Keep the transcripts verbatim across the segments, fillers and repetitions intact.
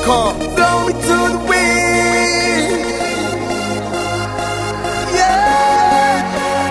calm. Blow me to the wind. Yeah.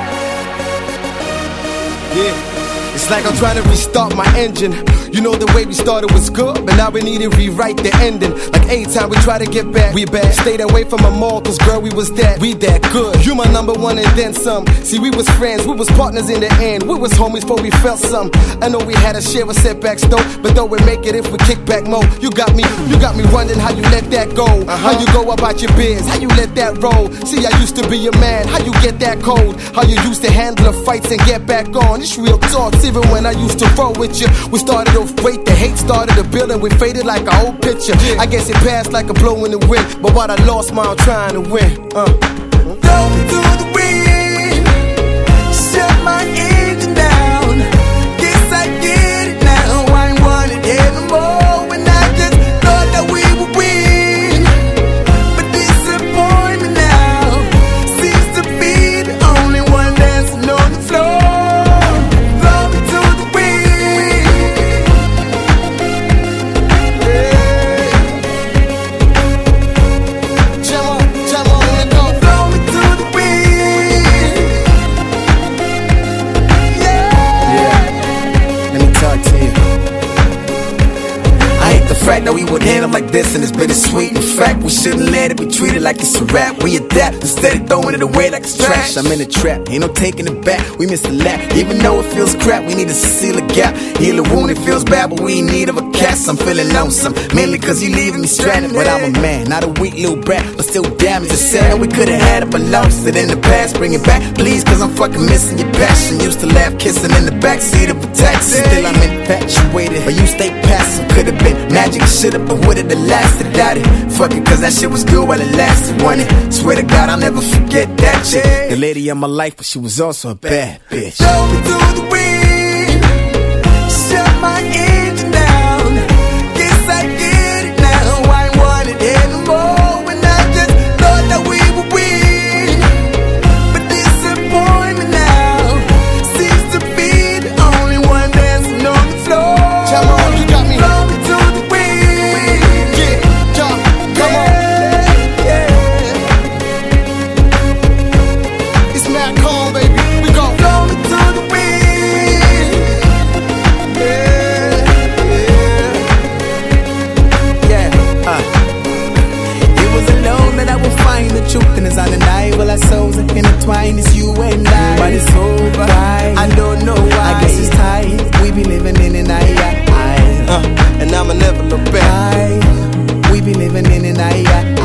Yeah, it's like I'm trying to restart my engine. You know the way we started was good, but now we need to rewrite the ending. Like every time we try to get back, we bad. Stayed away from a mall, cause girl, we was that, we that good. You my number one and then some. See, we was friends, we was partners in the end. We was homies before we felt some. I know we had a share of setbacks though, but though we make it if we kick back more. You got me, you got me wondering how you let that go. Uh-huh. How you go about your biz, how you let that roll. See, I used to be your man, how you get that cold. How you used to handle the fights and get back on. It's real talks, even when I used to roll with you. We started off great, the hate started to build and we faded like an old picture. I guess it passed like a blow in the wind, but what I lost my I'm trying to win. Uh. Blow me to the wind. Shut my engine down. Guess I get it now. I ain't want it anymore. When I just thought that we would win, but disappointment now seems to be the only one dancing on the floor. Blow me to the wind. Yeah. Jam on, jam on and go. Blow me to the wind. Yeah. Let me talk to you. I hate the fact that we would handle like this and it's bittersweet. In fact, we shouldn't let it be treated like it's a rap. We adapt instead of throwing it away like it's trash. I'm in a trap, ain't no taking it back. We missed a lap, even though it feels crap. We need to seal a gap, heal a wound. It feels bad, but we in need of a cast. I'm feeling lonesome, mainly cause you leaving me stranded. But I'm a man, not a weak little brat, but still damn, it's sad. We could've had it, but lost it in the past. Bring it back, please, cause I'm fucking missing your passion. Used to laugh, kissing in the backseat of a taxi. Still I'm infatuated, but you stay passive. Could've been magic, should've, but would've the lasted. Doubt it, fuck it, cause that shit was good while it lasted. Want it, swear to God I'll never forget that chick. The lady of my life, but she was also a bad bitch. Blow me to the wind. Shut my engine down. Guess I get it now. I ain't want it anymore. When I just thought that we would win, but disappointment now seems to be the only one dancing on the floor. Jam on, you got me. Blow me to the wind. Yeah, jump, come on. It's mad calm, baby. We go. Blow me to the wind. Yeah, Yeah, uh. It was alone that I would find the truth, and it's undeniable our souls are intertwined. It's you and I, but it's over. I don't know why. I guess it's time we be living in an I, I, Uh, and I'ma never look back. I, we be living in an I, I.